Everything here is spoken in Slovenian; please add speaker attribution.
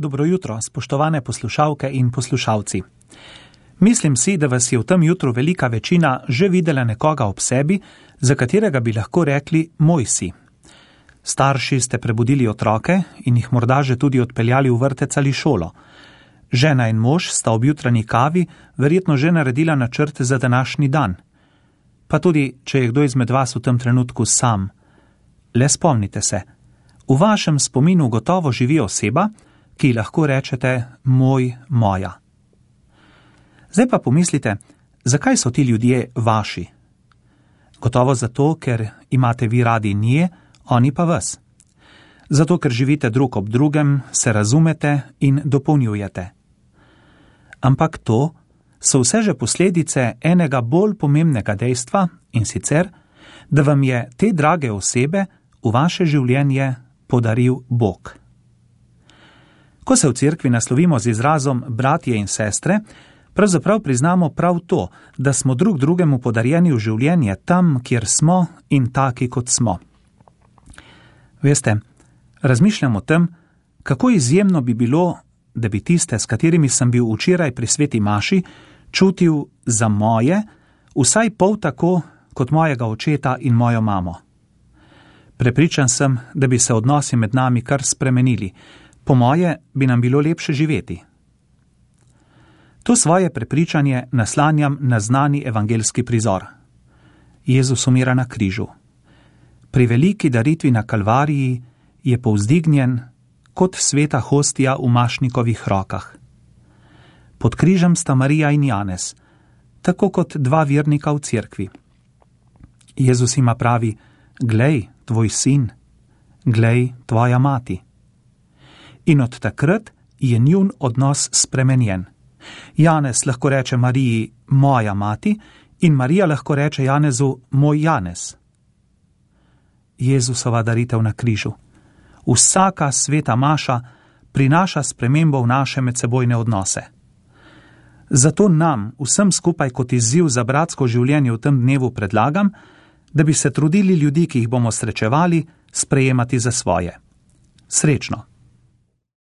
Speaker 1: Dobro jutro, spoštovane poslušalke in poslušalci. Mislim si, da vas je v tem jutru velika večina že videla nekoga ob sebi, za katerega bi lahko rekli moj si. Starši ste prebudili otroke in jih morda že tudi odpeljali v vrtec ali šolo. Žena in mož sta ob jutranji kavi verjetno že naredila načrte za današnji dan. Pa tudi, če je kdo izmed vas v tem trenutku sam. Le spomnite se, v vašem spominu gotovo živi oseba, ki lahko rečete moj, moja. Zdaj pa pomislite, zakaj so ti ljudje vaši? Gotovo zato, ker imate vi radi nje, oni pa vas. Zato, ker živite drug ob drugem, se razumete in dopolnjujete. Ampak to so vse že posledice enega bolj pomembnega dejstva, in sicer, da vam je te drage osebe v vaše življenje podaril Bog. Ko se v cerkvi naslovimo z izrazom bratje in sestre, pravzaprav priznamo prav to, da smo drug drugemu podarjeni v življenje tam, kjer smo in taki, kot smo. Veste, razmišljam o tem, kako izjemno bi bilo, da bi tiste, s katerimi sem bil včeraj pri sveti maši, čutil za moje, vsaj pol tako, kot mojega očeta in mojo mamo. Prepričan sem, da bi se odnosi med nami kar spremenili. Po moje bi nam bilo lepše živeti. To svoje prepričanje naslanjam na znani evangeljski prizor. Jezus umira na križu. Pri veliki daritvi na Kalvariji je povzdignjen kot sveta hostija v mašnikovih rokah. Pod križem sta Marija in Janez, tako kot dva vernika v cerkvi. Jezus ima pravi, glej, tvoj sin, glej, tvoja mati. In od takrat je njun odnos spremenjen. Janez lahko reče Mariji moja mati in Marija lahko reče Janezu moj Janez. Jezusova daritev na križu. Vsaka sveta maša prinaša spremembo v naše medsebojne odnose. Zato nam, vsem skupaj kot izziv za bratsko življenje v tem dnevu predlagam, da bi se trudili ljudi, ki jih bomo srečevali, sprejemati za svoje. Srečno!